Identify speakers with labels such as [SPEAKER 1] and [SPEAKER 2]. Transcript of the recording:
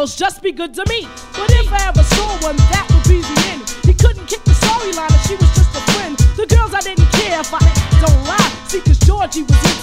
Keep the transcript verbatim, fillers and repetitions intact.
[SPEAKER 1] girls just be good to me. But if I ever saw one, that would be the end. He couldn't kick the storyline if she was just a friend. The girls I didn't care if I don't lie. See, cause Georgie was in